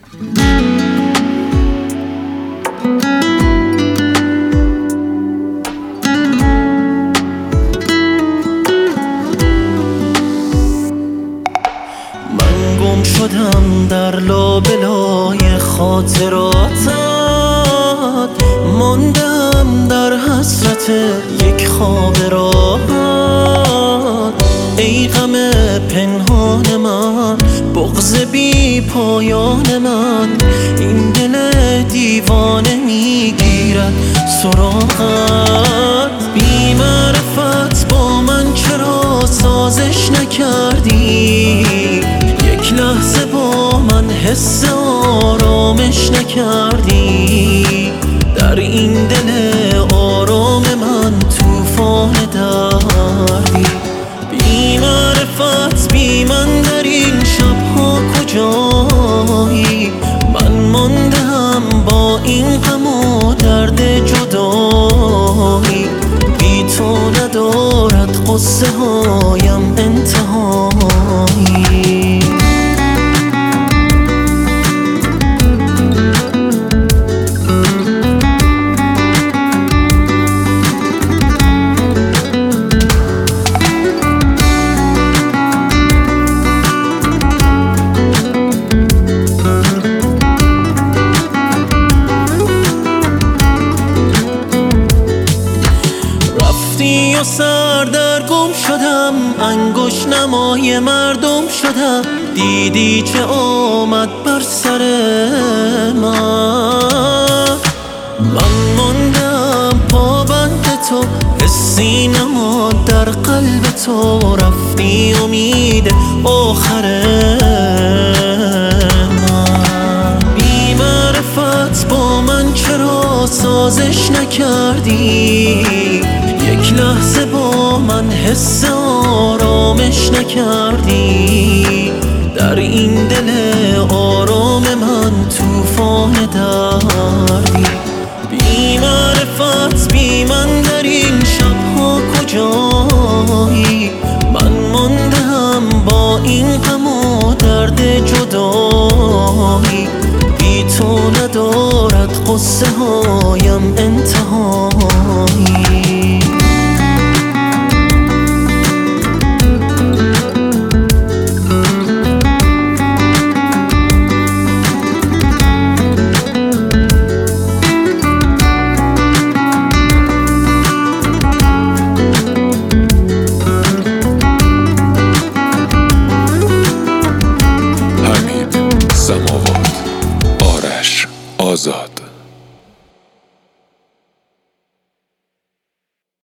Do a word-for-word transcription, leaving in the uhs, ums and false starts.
من گم شدم در لابلای خاطراتت، ماندم در حسرت یک خواب راحت. ای غم پنهان من، بغض بی پایان من، این دل دیوانه میگیرد سراغت. بی معرفت با من چرا سازش نکردی؟ یک لحظه با من حس آرامش نکردی؟ در این دل آرام من طوفان دردی. بی معرفت بی من در این شبها کجایی؟ من ماندم با این غم و درد جدایی. بی تو ندارد قصه هایم انتهایی. و سردرگم شدم، انگشت نمای مردم شدم. دیدی چه آمد بر سر من؟ من ماندم پابند تو، حسی نماد در قلب تو. رفتی امید آخر من. بی معرفت با من چرا سازش نکردی؟ یک لحظه با من حس آرامش نکردی؟ در این دل آرام من طوفان دردی. بی معرفت بی من در این شبها کجایی؟ من ماندم با این غم و درد جدایی. بی تو ندارد قصه هایم انتهایی. سماوات، آرش آزاد.